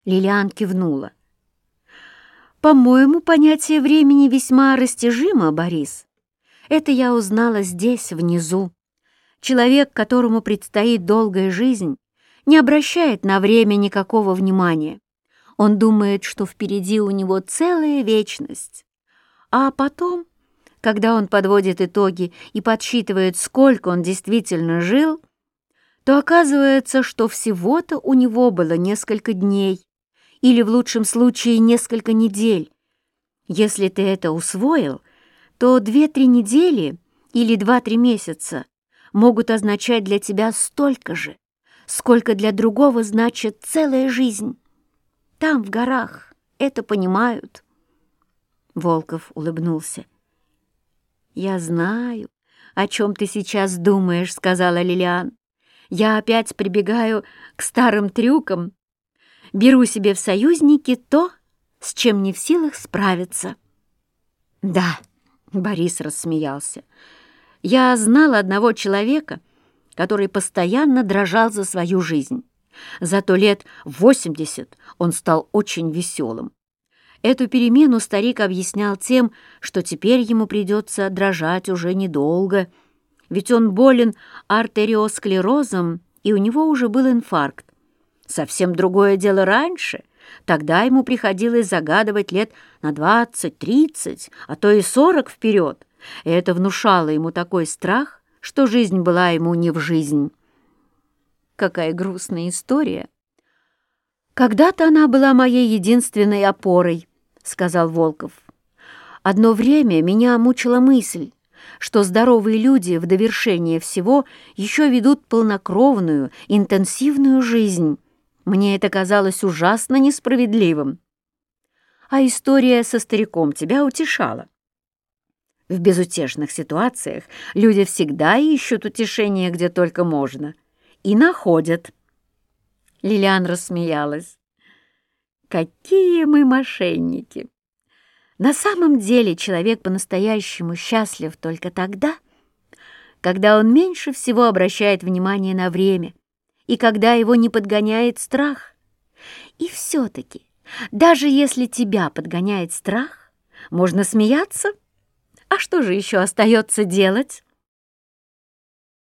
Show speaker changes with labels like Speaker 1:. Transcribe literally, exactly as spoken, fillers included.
Speaker 1: Лилиан кивнула. «По-моему, понятие времени весьма растяжимо, Борис. Это я узнала здесь, внизу. Человек, которому предстоит долгая жизнь, не обращает на время никакого внимания. Он думает, что впереди у него целая вечность. А потом, когда он подводит итоги и подсчитывает, сколько он действительно жил, то оказывается, что всего-то у него было несколько дней или, в лучшем случае, несколько недель. Если ты это усвоил, то две-три недели или два-три месяца могут означать для тебя столько же, сколько для другого значит целая жизнь. Там, в горах, это понимают». Волков улыбнулся. «Я знаю, о чем ты сейчас думаешь», — сказала Лилиан. «Я опять прибегаю к старым трюкам, беру себе в союзники то, с чем не в силах справиться». «Да», — Борис рассмеялся, — «я знал одного человека, который постоянно дрожал за свою жизнь. Зато лет в восемьдесят он стал очень веселым. Эту перемену старик объяснял тем, что теперь ему придется дрожать уже недолго, ведь он болен артериосклерозом, и у него уже был инфаркт. Совсем другое дело раньше. Тогда ему приходилось загадывать лет на двадцать, тридцать, а то и сорок вперед, и это внушало ему такой страх, что жизнь была ему не в жизнь». «Какая грустная история!» «Когда-то она была моей единственной опорой», — сказал Волков. «Одно время меня мучила мысль, что здоровые люди в довершение всего еще ведут полнокровную, интенсивную жизнь. Мне это казалось ужасно несправедливым. А история со стариком тебя утешала. В безутешных ситуациях люди всегда ищут утешение где только можно. И находят». Лилиан рассмеялась. «Какие мы мошенники! На самом деле человек по-настоящему счастлив только тогда, когда он меньше всего обращает внимание на время и когда его не подгоняет страх. И все-таки, даже если тебя подгоняет страх, можно смеяться. А что же еще остается делать?»